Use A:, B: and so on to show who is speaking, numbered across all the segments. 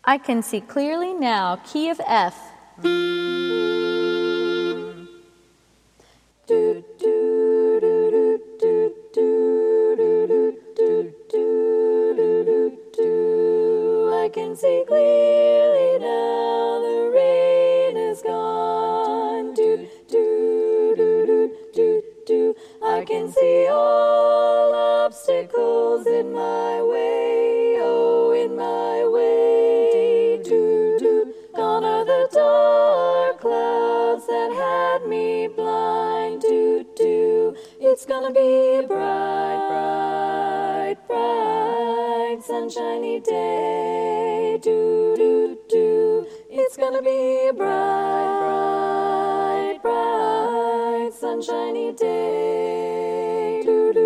A: I can see clearly now, key of F. I can see clearly now, the rain is gone. I can see all obstacles in my way, oh, in my way. Gone are the dark clouds that had me blind. It's gonna be a bright, bright, bright, sunshiny day. It's gonna be a bright, bright, bright, sunshiny day.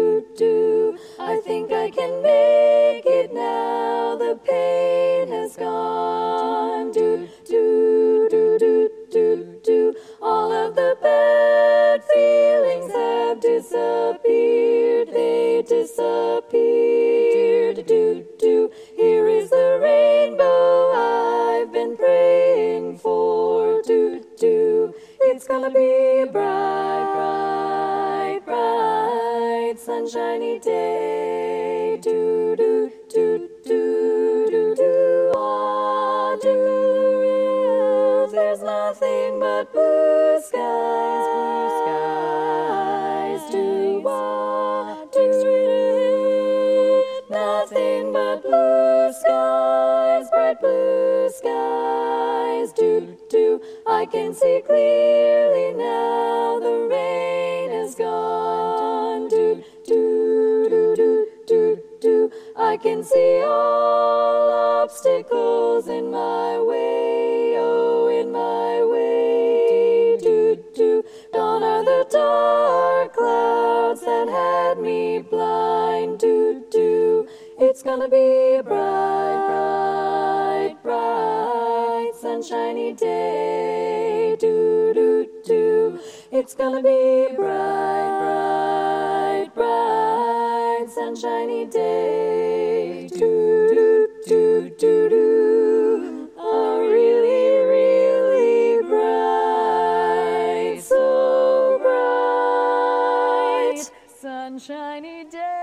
A: I think I can make it now, the pain has gone. All of the bad feelings have disappeared, they disappeared. Here is the rainbow I've been praying for. It's gonna be a bright, bright, bright, sunshiny day. There's nothing but blue skies, blue skies. Nothing but blue skies, bright blue skies. I can see clearly now, the rain is gone. I can see all obstacles in my way, oh, in my way. Gone are the dark clouds that had me blind. It's gonna be a bright, bright, bright, sunshiny day. It's gonna be a bright, bright, bright, sunshiny day. A really, really bright, so bright, sunshiny day.